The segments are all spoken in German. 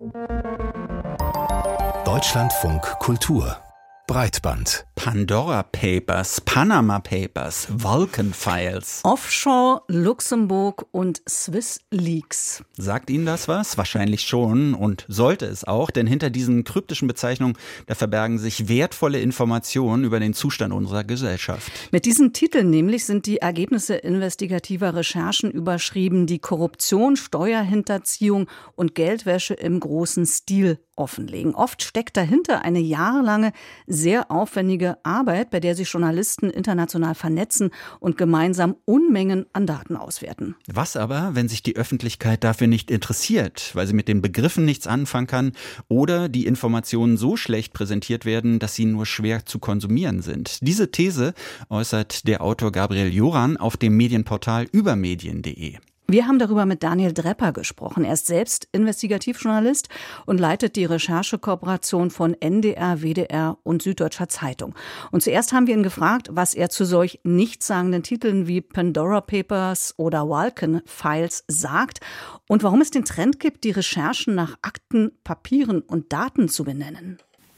Deutschlandfunk Kultur Breitband. Pandora Papers, Panama Papers, Vulcan Files. Offshore, Luxemburg und Swiss Leaks. Sagt Ihnen das was? Wahrscheinlich schon und sollte es auch, denn hinter diesen kryptischen Bezeichnungen, da verbergen sich wertvolle Informationen über den Zustand unserer Gesellschaft. Mit diesen Titeln nämlich sind die Ergebnisse investigativer Recherchen überschrieben, die Korruption, Steuerhinterziehung und Geldwäsche im großen Stil offenlegen. Oft steckt dahinter eine jahrelange, sehr aufwendige Arbeit, bei der sich Journalisten international vernetzen und gemeinsam Unmengen an Daten auswerten. Was aber, wenn sich die Öffentlichkeit dafür nicht interessiert, weil sie mit den Begriffen nichts anfangen kann oder die Informationen so schlecht präsentiert werden, dass sie nur schwer zu konsumieren sind? Diese These äußert der Autor Gabriel Joran auf dem Medienportal übermedien.de. Wir haben darüber mit Daniel Drepper gesprochen. Er ist selbst Investigativjournalist und leitet die Recherchekooperation von NDR, WDR und Süddeutscher Zeitung. Und zuerst haben wir ihn gefragt, was er zu solch nichtssagenden Titeln wie Pandora Papers oder Vulcan Files sagt und warum es den Trend gibt, die Recherchen nach Akten, Papieren und Daten zu benennen.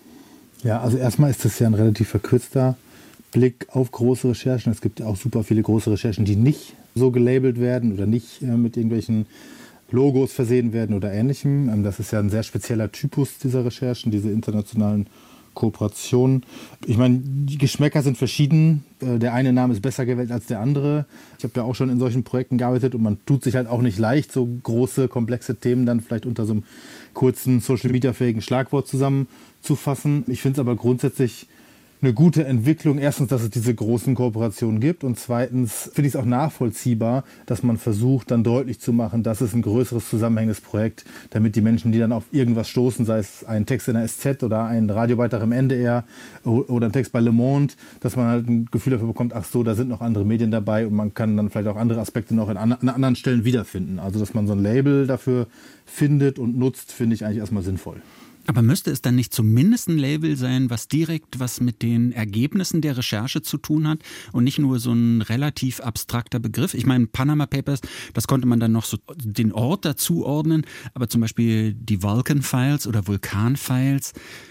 Ja, also erstmal ist das ja ein relativ verkürzter Blick auf große Recherchen. Es gibt ja auch super viele große Recherchen, die nicht so gelabelt werden oder nicht mit irgendwelchen Logos versehen werden oder Ähnlichem. Das ist ja ein sehr spezieller Typus dieser Recherchen, diese internationalen Kooperationen. Ich meine, die Geschmäcker sind verschieden. Der eine Name ist besser gewählt als der andere. Ich habe ja auch schon in solchen Projekten gearbeitet und man tut sich halt auch nicht leicht, so große, komplexe Themen dann vielleicht unter so einem kurzen, Social-Media-fähigen Schlagwort zusammenzufassen. Ich finde es aber grundsätzlich eine gute Entwicklung. Erstens, dass es diese großen Kooperationen gibt und zweitens finde ich es auch nachvollziehbar, dass man versucht, dann deutlich zu machen, dass es ein größeres zusammenhängendes Projekt, damit die Menschen, die dann auf irgendwas stoßen, sei es ein Text in der SZ oder ein Radiobeitrag im NDR oder ein Text bei Le Monde, dass man halt ein Gefühl dafür bekommt, ach so, da sind noch andere Medien dabei und man kann dann vielleicht auch andere Aspekte noch an anderen Stellen wiederfinden. Also, dass man so ein Label dafür findet und nutzt, finde ich eigentlich erstmal sinnvoll. Aber müsste es dann nicht zumindest ein Label sein, was direkt was mit den Ergebnissen der Recherche zu tun hat und nicht nur so ein relativ abstrakter Begriff? Ich meine, Panama Papers, das konnte man dann noch so den Ort dazuordnen, aber zum Beispiel die Vulcan Files oder Vulkan Files,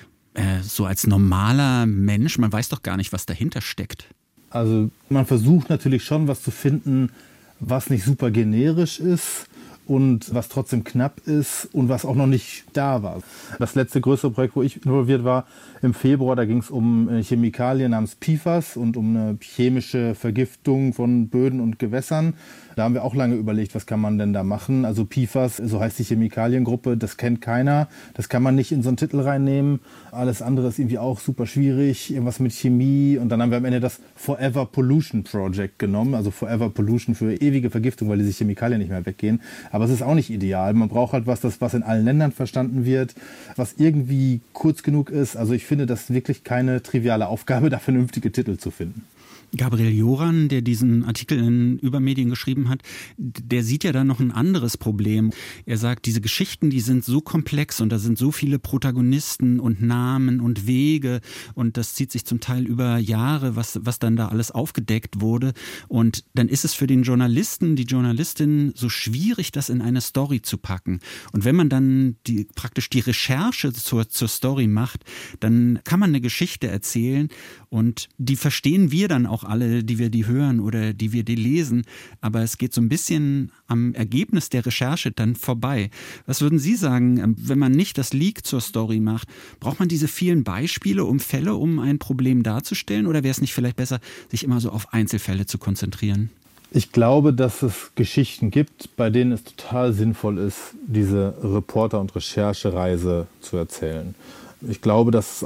so als normaler Mensch, man weiß doch gar nicht, was dahinter steckt. Also man versucht natürlich schon was zu finden, was nicht super generisch ist und was trotzdem knapp ist und was auch noch nicht da war. Das letzte größere Projekt, wo ich involviert war, im Februar, da ging es um Chemikalien namens PFAS und um eine chemische Vergiftung von Böden und Gewässern. Da haben wir auch lange überlegt, was kann man denn da machen. Also PFAS, so heißt die Chemikaliengruppe, das kennt keiner. Das kann man nicht in so einen Titel reinnehmen. Alles andere ist irgendwie auch super schwierig. Irgendwas mit Chemie. Und dann haben wir am Ende das Forever Pollution Project genommen. Also Forever Pollution für ewige Vergiftung, weil diese Chemikalien nicht mehr weggehen. Aber es ist auch nicht ideal. Man braucht halt was in allen Ländern verstanden wird, was irgendwie kurz genug ist. Also ich finde das wirklich keine triviale Aufgabe, da vernünftige Titel zu finden. Gabriel Joran, der diesen Artikel in Übermedien geschrieben hat, der sieht ja da noch ein anderes Problem. Er sagt, diese Geschichten, die sind so komplex und da sind so viele Protagonisten und Namen und Wege und das zieht sich zum Teil über Jahre, was dann da alles aufgedeckt wurde. Und dann ist es für den Journalisten, die Journalistin so schwierig, das in eine Story zu packen. Und wenn man dann praktisch die Recherche zur Story macht, dann kann man eine Geschichte erzählen und die verstehen wir dann auch alle, die wir die hören oder die wir die lesen, aber es geht so ein bisschen am Ergebnis der Recherche dann vorbei. Was würden Sie sagen, wenn man nicht das Leak zur Story macht, braucht man diese vielen Beispiele um Fälle, um ein Problem darzustellen, oder wäre es nicht vielleicht besser, sich immer so auf Einzelfälle zu konzentrieren? Ich glaube, dass es Geschichten gibt, bei denen es total sinnvoll ist, diese Reporter- und Recherchereise zu erzählen. Ich glaube, dass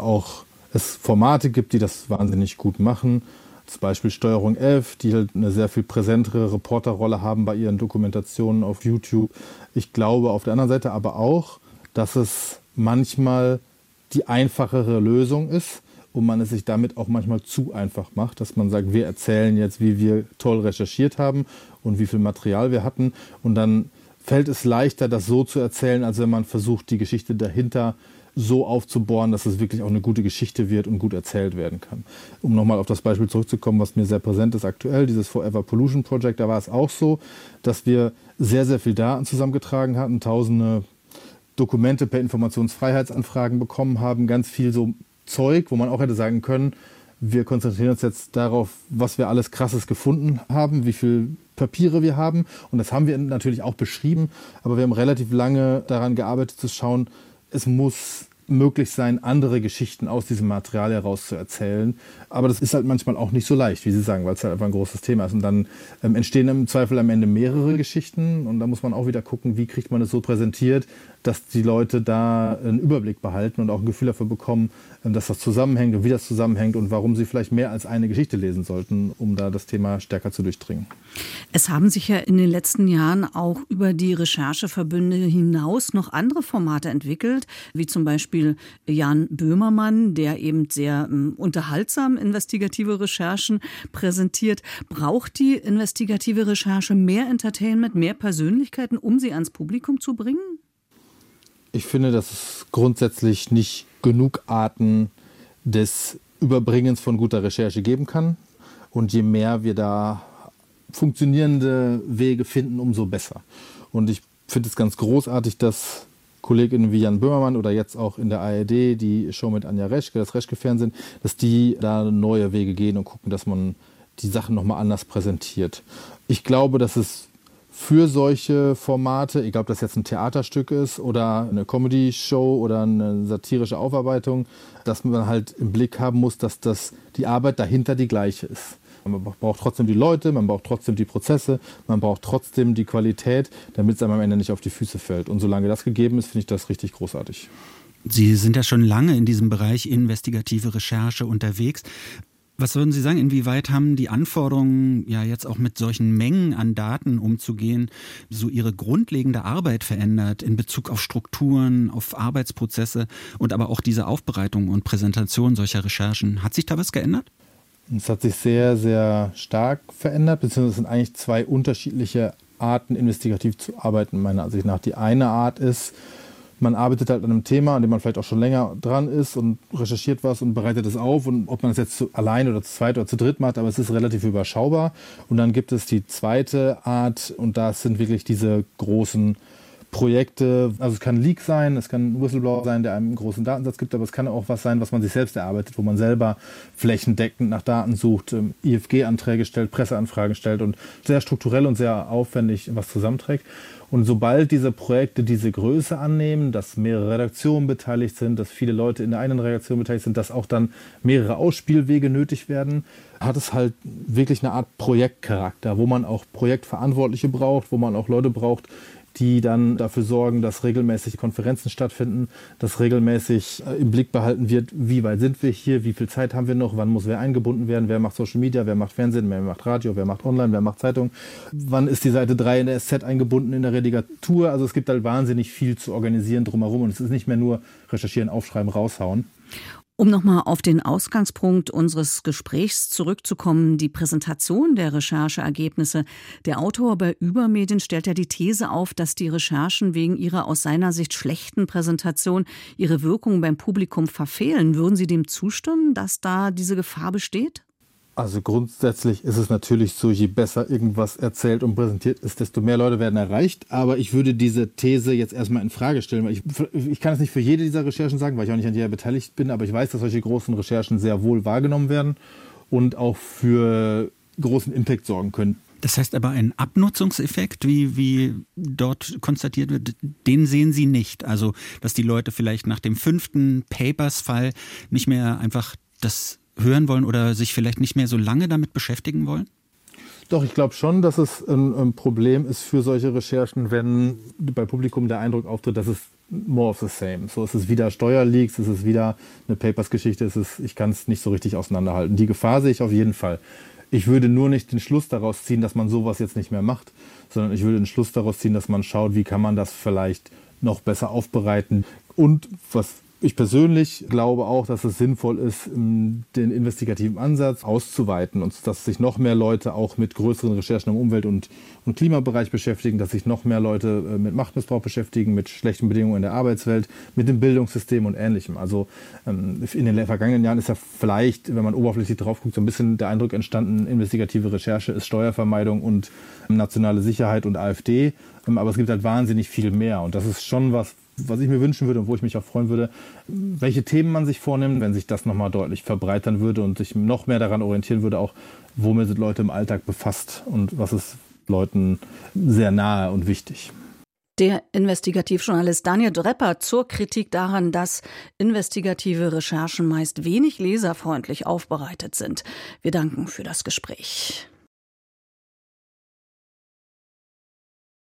es Formate gibt, die das wahnsinnig gut machen. Zum Beispiel Steuerung 11, die halt eine sehr viel präsentere Reporterrolle haben bei ihren Dokumentationen auf YouTube. Ich glaube auf der anderen Seite aber auch, dass es manchmal die einfachere Lösung ist und man es sich damit auch manchmal zu einfach macht, dass man sagt, wir erzählen jetzt, wie wir toll recherchiert haben und wie viel Material wir hatten. Und dann fällt es leichter, das so zu erzählen, als wenn man versucht, die Geschichte dahinter so aufzubohren, dass es wirklich auch eine gute Geschichte wird und gut erzählt werden kann. Um nochmal auf das Beispiel zurückzukommen, was mir sehr präsent ist aktuell, dieses Forever Pollution Project, da war es auch so, dass wir sehr, sehr viel Daten zusammengetragen hatten, tausende Dokumente per Informationsfreiheitsanfragen bekommen haben, ganz viel so Zeug, wo man auch hätte sagen können, wir konzentrieren uns jetzt darauf, was wir alles Krasses gefunden haben, wie viel Papiere wir haben. Und das haben wir natürlich auch beschrieben. Aber wir haben relativ lange daran gearbeitet zu schauen, es muss möglich sein, andere Geschichten aus diesem Material heraus zu erzählen. Aber das ist halt manchmal auch nicht so leicht, wie Sie sagen, weil es halt einfach ein großes Thema ist. Und dann entstehen im Zweifel am Ende mehrere Geschichten. Und da muss man auch wieder gucken, wie kriegt man es so präsentiert, dass die Leute da einen Überblick behalten und auch ein Gefühl dafür bekommen, dass das zusammenhängt und wie das zusammenhängt und warum sie vielleicht mehr als eine Geschichte lesen sollten, um da das Thema stärker zu durchdringen. Es haben sich ja in den letzten Jahren auch über die Rechercheverbünde hinaus noch andere Formate entwickelt, wie zum Beispiel Jan Böhmermann, der eben sehr unterhaltsam investigative Recherchen präsentiert. Braucht die investigative Recherche mehr Entertainment, mehr Persönlichkeiten, um sie ans Publikum zu bringen? Ich finde, dass es grundsätzlich nicht genug Arten des Überbringens von guter Recherche geben kann. Und je mehr wir da funktionierende Wege finden, umso besser. Und ich finde es ganz großartig, dass Kolleginnen wie Jan Böhmermann oder jetzt auch in der ARD die Show mit Anja Reschke, das Reschke-Fernsehen, dass die da neue Wege gehen und gucken, dass man die Sachen nochmal anders präsentiert. Ich glaube, dass es für solche Formate, egal ob das jetzt ein Theaterstück ist oder eine Comedy-Show oder eine satirische Aufarbeitung, dass man halt im Blick haben muss, dass die Arbeit dahinter die gleiche ist. Man braucht trotzdem die Leute, man braucht trotzdem die Prozesse, man braucht trotzdem die Qualität, damit es einem am Ende nicht auf die Füße fällt. Und solange das gegeben ist, finde ich das richtig großartig. Sie sind ja schon lange in diesem Bereich investigative Recherche unterwegs. Was würden Sie sagen, inwieweit haben die Anforderungen, ja jetzt auch mit solchen Mengen an Daten umzugehen, so Ihre grundlegende Arbeit verändert in Bezug auf Strukturen, auf Arbeitsprozesse und aber auch diese Aufbereitung und Präsentation solcher Recherchen? Hat sich da was geändert? Es hat sich sehr, sehr stark verändert, beziehungsweise es sind eigentlich zwei unterschiedliche Arten, investigativ zu arbeiten, meiner Ansicht nach. Die eine Art ist, man arbeitet halt an einem Thema, an dem man vielleicht auch schon länger dran ist und recherchiert was und bereitet es auf. Und ob man es jetzt allein oder zu zweit oder zu dritt macht, aber es ist relativ überschaubar. Und dann gibt es die zweite Art und das sind wirklich diese großen Projekte. Also es kann ein Leak sein, es kann ein Whistleblower sein, der einem einen großen Datensatz gibt, aber es kann auch was sein, was man sich selbst erarbeitet, wo man selber flächendeckend nach Daten sucht, IFG-Anträge stellt, Presseanfragen stellt und sehr strukturell und sehr aufwendig was zusammenträgt. Und sobald diese Projekte diese Größe annehmen, dass mehrere Redaktionen beteiligt sind, dass viele Leute in der einen Redaktion beteiligt sind, dass auch dann mehrere Ausspielwege nötig werden, hat es halt wirklich eine Art Projektcharakter, wo man auch Projektverantwortliche braucht, wo man auch Leute braucht, die dann dafür sorgen, dass regelmäßig Konferenzen stattfinden, dass regelmäßig im Blick behalten wird, wie weit sind wir hier, wie viel Zeit haben wir noch, wann muss wer eingebunden werden, wer macht Social Media, wer macht Fernsehen, wer macht Radio, wer macht Online, wer macht Zeitung, wann ist die Seite 3 in der SZ eingebunden in der Redigatur. Also es gibt halt wahnsinnig viel zu organisieren drumherum und es ist nicht mehr nur recherchieren, aufschreiben, raushauen. Um nochmal auf den Ausgangspunkt unseres Gesprächs zurückzukommen, die Präsentation der Rechercheergebnisse. Der Autor bei Übermedien stellt ja die These auf, dass die Recherchen wegen ihrer aus seiner Sicht schlechten Präsentation ihre Wirkung beim Publikum verfehlen. Würden Sie dem zustimmen, dass da diese Gefahr besteht? Also grundsätzlich ist es natürlich so, je besser irgendwas erzählt und präsentiert ist, desto mehr Leute werden erreicht. Aber ich würde diese These jetzt erstmal in Frage stellen, weil ich kann es nicht für jede dieser Recherchen sagen, weil ich auch nicht an jeder beteiligt bin, aber ich weiß, dass solche großen Recherchen sehr wohl wahrgenommen werden und auch für großen Impact sorgen können. Das heißt aber, ein Abnutzungseffekt, wie dort konstatiert wird, den sehen Sie nicht. Also, dass die Leute vielleicht nach dem 5. Papers-Fall nicht mehr einfach das hören wollen oder sich vielleicht nicht mehr so lange damit beschäftigen wollen? Doch, ich glaube schon, dass es ein Problem ist für solche Recherchen, wenn bei Publikum der Eindruck auftritt, dass es more of the same. So ist es wieder Steuerleaks, ist es wieder eine Papers-Geschichte, ich kann es nicht so richtig auseinanderhalten. Die Gefahr sehe ich auf jeden Fall. Ich würde nur nicht den Schluss daraus ziehen, dass man sowas jetzt nicht mehr macht, sondern ich würde den Schluss daraus ziehen, dass man schaut, wie kann man das vielleicht noch besser aufbereiten. Und was ich persönlich glaube auch, dass es sinnvoll ist, den investigativen Ansatz auszuweiten und dass sich noch mehr Leute auch mit größeren Recherchen im Umwelt- und Klimabereich beschäftigen, dass sich noch mehr Leute mit Machtmissbrauch beschäftigen, mit schlechten Bedingungen in der Arbeitswelt, mit dem Bildungssystem und Ähnlichem. Also in den vergangenen Jahren ist ja vielleicht, wenn man oberflächlich drauf guckt, so ein bisschen der Eindruck entstanden, investigative Recherche ist Steuervermeidung und nationale Sicherheit und AfD. Aber es gibt halt wahnsinnig viel mehr und das ist schon was, was ich mir wünschen würde und wo ich mich auch freuen würde, welche Themen man sich vornimmt, wenn sich das nochmal deutlich verbreitern würde und sich noch mehr daran orientieren würde, auch womit sind Leute im Alltag befasst und was ist Leuten sehr nahe und wichtig. Der Investigativjournalist Daniel Drepper zur Kritik daran, dass investigative Recherchen meist wenig leserfreundlich aufbereitet sind. Wir danken für das Gespräch.